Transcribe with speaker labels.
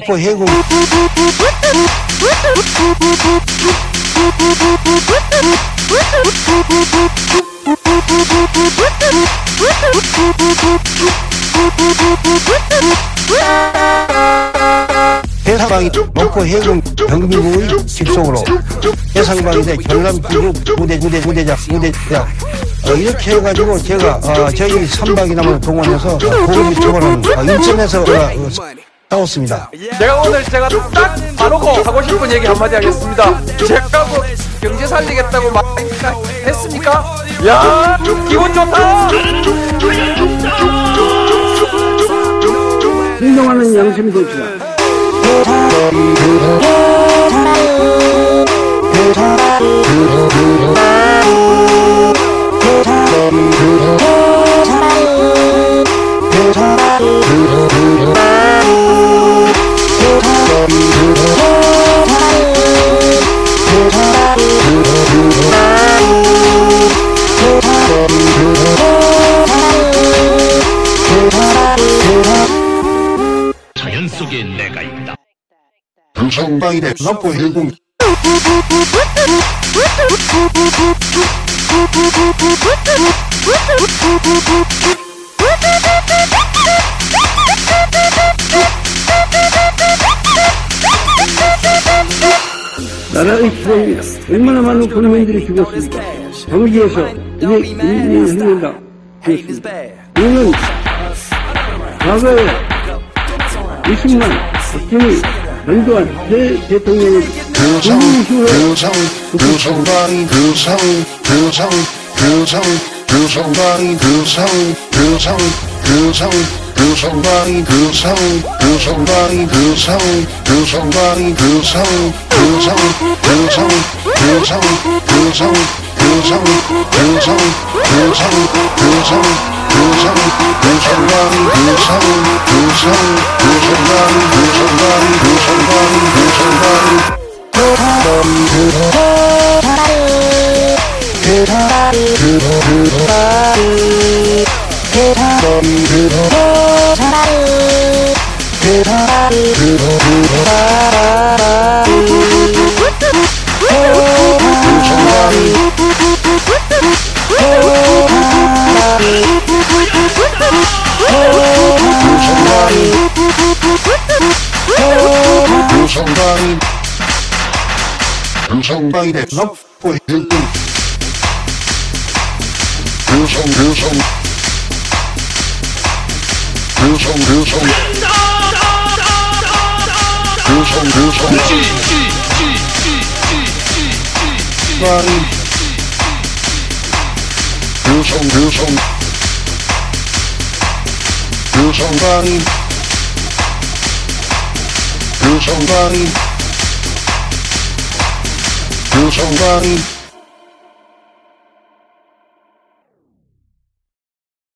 Speaker 1: 목포 해군 해상방위 목포 해군 경비부의 직속으로 해상방위대 전람기국 무대장 이렇게 해가지고 제가 저희 3박이나마 동원해서 공기 초벌하는 인천에서 싸웠습니다.
Speaker 2: 제가 딱 말하고 하고 싶은 얘기 한마디 하겠습니다. 제가 뭐 경제 살리겠다고 막 했습니까? 야, 기분 좋다.
Speaker 3: 행동하는 양심이 됩시다.
Speaker 4: 자연 속에 내가 있다.
Speaker 1: 방위대 목포 해군
Speaker 3: 나라의 추억이 얼마나 많은 국민들이 죽었습니까? 경기에서 이제 인민을 흘린다 되었습니다. 이는 과거에 20만 박정희, 전두환 대통령의
Speaker 1: 방위대 목포 해군 방위